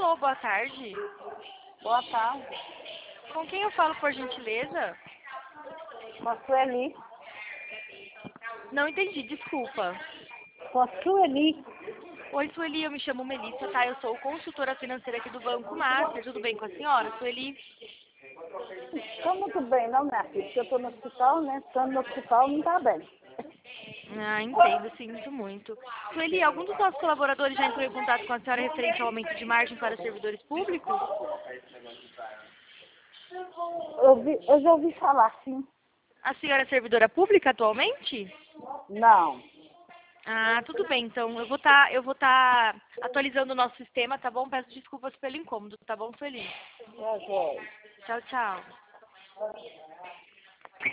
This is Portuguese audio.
Alô, boa tarde. Boa tarde. Com quem eu falo, por gentileza? Com a Sueli. Não entendi, desculpa. Com a Sueli. Oi, Sueli, eu me chamo Melissa, tá? Eu sou consultora financeira aqui do Banco Master. Tudo bem com a senhora, Sueli? Estou muito bem, não, minha filha? Porque eu estou no hospital, né? Estando no hospital não está bem. Ah, entendo, sinto muito. Sueli, algum dos nossos colaboradores já entrou em contato com a senhora referente ao aumento de margem para os servidores públicos? Eu já ouvi falar, sim. A senhora é servidora pública atualmente? Não. Ah, tudo bem, então eu vou tá atualizando o nosso sistema, tá bom? Peço desculpas pelo incômodo, tá bom, Sueli? É, é. Tchau, tchau.